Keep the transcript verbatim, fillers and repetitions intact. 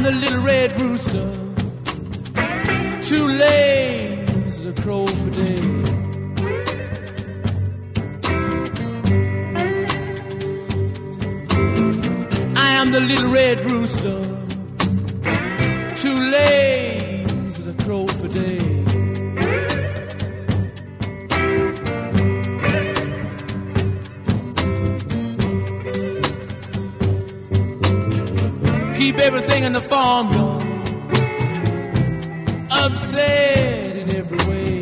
the little red rooster, too lazy to crow for day. I am the little red rooster, too lazy to crow for day. Keep everything in the farmyard upset in every way.